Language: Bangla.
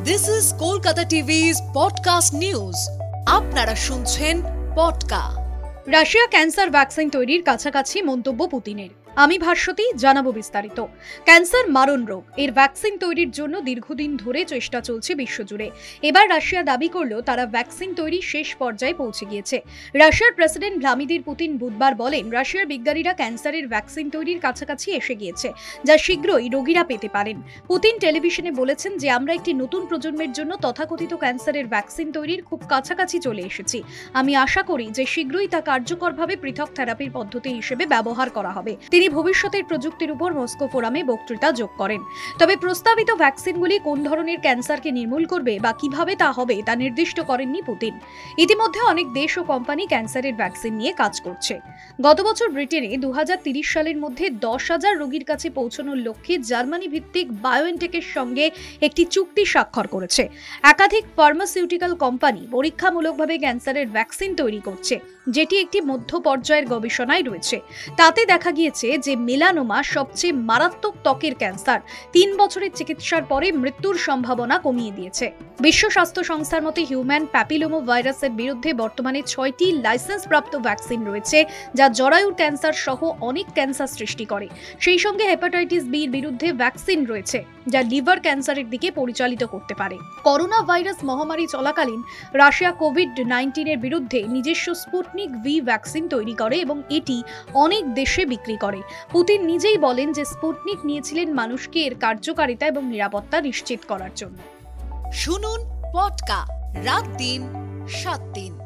This is Kolkata TV's podcast news. আপনারা শুনছেন পডকা। রাশিয়া ক্যান্সার ভ্যাকসিন তৈরির কাছাকাছি মন্তব্য পুতিনের। আমি ভাস্বতী, জানাবো বিস্তারিত। ক্যান্সার মারণ রোগ, এর ভ্যাকসিন তৈরির জন্য দীর্ঘদিন ধরে চেষ্টা চলছে বিশ্বজুড়ে। এবার রাশিয়া দাবি করলো তারা ভ্যাকসিন তৈরি শেষ পর্যায়ে পৌঁছে গিয়েছে। রাশিয়ার প্রেসিডেন্ট ভ্লাদিমির পুতিন বুধবার বলেন, রাশিয়ার বিজ্ঞানীরা ক্যান্সারের ভ্যাকসিন তৈরির কাছাকাছি এসে গিয়েছে, যা শীঘ্রই রোগীরা পেতে পারেন। পুতিন টেলিভিশনে বলেছেন যে আমরা একটি নতুন প্রজন্মের জন্য তথাকথিত ক্যান্সারের ভ্যাকসিন তৈরির খুব কাছাকাছি চলে এসেছি। আমি আশা করি যে শীঘ্রই তা কার্যকরভাবে পৃথক থেরাপির পদ্ধতি হিসেবে ব্যবহার করা হবে। তিনি ভবিষ্যতের প্রযুক্তির উপর মস্কো ফোরামে বক্তৃতা যোগ করেন। তবে প্রস্তাবিত ভ্যাকসিনগুলি কোন ধরনের ক্যান্সারকে নির্মূল করবে বা কিভাবে তা হবে তা নির্দিষ্ট করেননি পুতিন। ইতিমধ্যে অনেক দেশ ও কোম্পানি ক্যান্সারের ভ্যাকসিন নিয়ে কাজ করছে। গত বছর ব্রিটেনে 2030 সালের মধ্যে 10,000 রোগীর কাছে পৌঁছানোর লক্ষ্যে জার্মানি ভিত্তিক বায়োএনটেকের সঙ্গে একটি চুক্তি স্বাক্ষর করেছে। একাধিক ফার্মাসিউটিক্যাল কোম্পানি পরীক্ষামূলকভাবে ক্যান্সারের ভ্যাকসিন তৈরি করছে, যেটি একটি মধ্য পর্যায়ের গবেষণায় রয়েছে। তাতে দেখা গিয়েছে যে মেলানোমা সবচেয়ে মারাত্মক ত্বকের ক্যান্সার 3 বছরের চিকিৎসার পরে মৃত্যুর সম্ভাবনা কমিয়ে দিয়েছে। বিশ্ব স্বাস্থ্য সংস্থার মতে হিউম্যান প্যাপিলোমা ভাইরাসের বিরুদ্ধে বর্তমানে 6টি লাইসেন্সপ্রাপ্ত ভ্যাকসিন রয়েছে, যা জরায়ুর ক্যান্সার সহ অনেক ক্যান্সার সৃষ্টি করে। সেই সঙ্গে হেপাটাইটিস বির বিরুদ্ধে ভ্যাকসিন রয়েছে, যা লিভার ক্যান্সারের দিকে পরিচালিত করতে পারে। করোনা ভাইরাস মহামারী চলাকালীন রাশিয়া কোভিড-19 এর বিরুদ্ধে নিজস্ব স্পুটনিক ভি ভ্যাকসিন তৈরি করে এবং এটি অনেক দেশে বিক্রি করে। পুতিন নিজেই বলেন যে স্পুটনিক নিয়েছিলেন মানুষকে এর কার্যকারিতা এবং নিরাপত্তা নিশ্চিত করার জন্য। শুনুন পডকা রাত দিন 7 দিন।